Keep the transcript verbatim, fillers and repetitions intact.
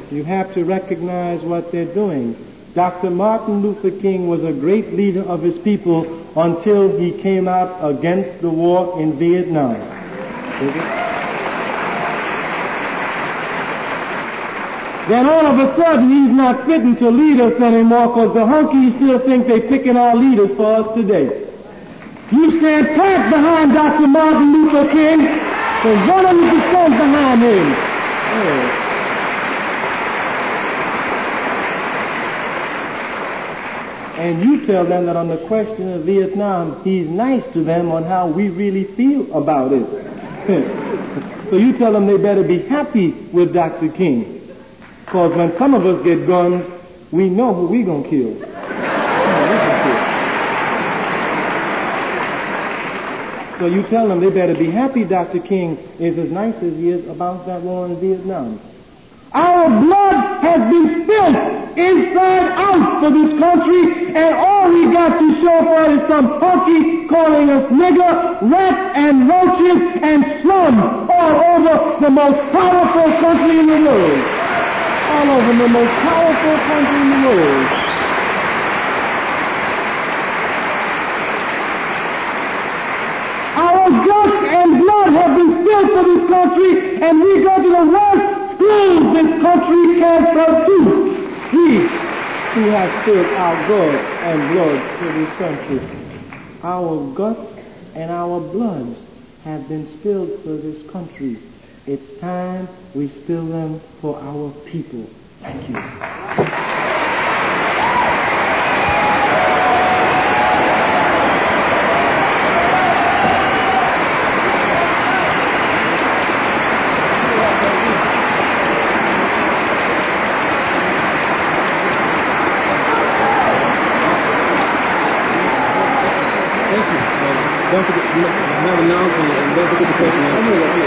You have to recognize what they're doing. Doctor Martin Luther King was a great leader of his people until he came out against the war in Vietnam. Then all of a sudden he's not fitting to lead us anymore because the hunkies still think they're picking our leaders for us today. You stand pat behind Doctor Martin Luther King, because one of you stand behind him. Yeah. And you tell them that on the question of Vietnam, he's nice to them on how we really feel about it. So you tell them they better be happy with Doctor King. Because when some of us get guns, we know who we're going to kill. So you tell them they better be happy Doctor King is as nice as he is about that war in Vietnam. Our blood has been spilled inside out for this country, and all we got to show for it is some hunky calling us nigger, rat, and roaches, and slums all over the most powerful country in the world. All over the most powerful country in the world. Our guts and blood have been spilled for this country, and we go to the worst schools this country can produce. We who have spilled our guts and blood for this country. Our guts and our bloods have been spilled for this country. It's time we spill them for our people. Thank you. Don't forget, have an announcement, and don't forget the question.